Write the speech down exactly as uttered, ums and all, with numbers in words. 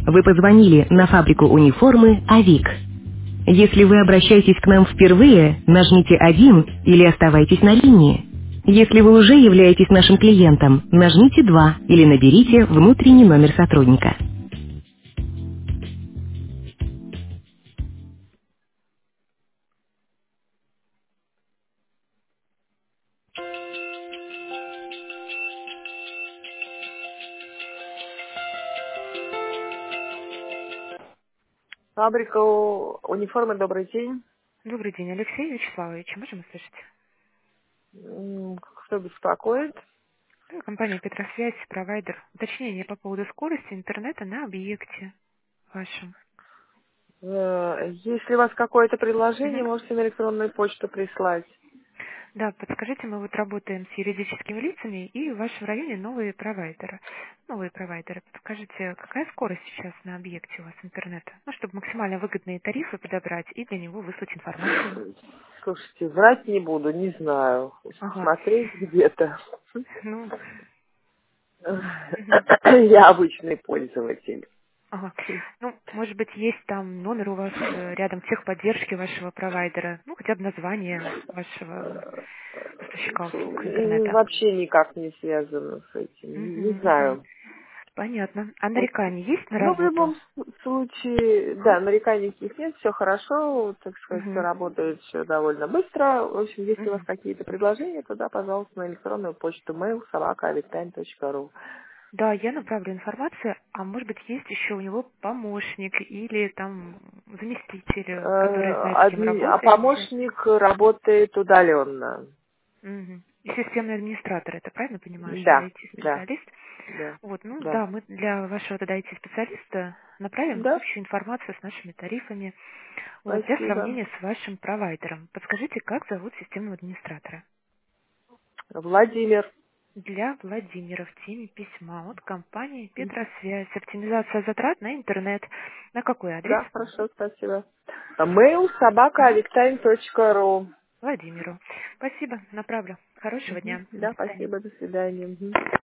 Вы позвонили на фабрику униформы «Авик». Если вы обращаетесь к нам впервые, нажмите один или оставайтесь на линии. Если вы уже являетесь нашим клиентом, нажмите два или наберите внутренний номер сотрудника. Фабрика у- униформы, добрый день. Добрый день, Алексей Вячеславович. Можем услышать? М, Кто беспокоит? Да, компания Петросвязь, провайдер. Уточнение по поводу скорости интернета на объекте вашем. Э, Если у вас какое-то предложение, Мгм. можете на электронную почту прислать. Да, подскажите, мы вот работаем с юридическими лицами, и в вашем районе новые провайдеры. Новые провайдеры. Подскажите, какая скорость сейчас на объекте у вас интернета? Ну, чтобы максимально выгодные тарифы подобрать и для него выслать информацию. Слушайте, врать не буду, не знаю. Ага. Смотреть где-то. Ну, мгм. Я обычный пользователь. Ага. Ну, может быть, есть там номер у вас э, рядом техподдержки вашего провайдера, ну, хотя бы название вашего поставщика услуг М, интернета. Вообще никак не связано с этим. Не Мгм, мгм. знаю. Понятно. А Вот. нарекания есть на Ну, в работу? любом с- случае, да, нареканий никаких нет, все хорошо, так сказать, все Мгм, работает все довольно быстро. В общем, если у вас мгм. какие-то предложения, то да, пожалуйста, на электронную почту mail собака авиктайм точка ру. Да, я направлю информацию, а может быть, есть еще у него помощник или там заместитель, который Э, знает, с кем адми- А работаете. помощник работает удаленно. Мгм. И системный администратор, это правильно понимаю, что Да, I да, T-специалист? да, Вот, ну да. да, мы для вашего тогда I T-специалиста направим Да, общую информацию с нашими тарифами, вот, для спасибо. сравнения с вашим провайдером. Подскажите, как зовут системного администратора? Владимир. Для Владимира в теме письма от компании Петросвязь. Оптимизация затрат на интернет. На какой адрес? Да, хорошо, спасибо. mail собака Мгм. авиктайм точка ру. Владимиру. Спасибо, направлю. Хорошего Мгм. дня. До Да, свидания. спасибо, до свидания. Мгм.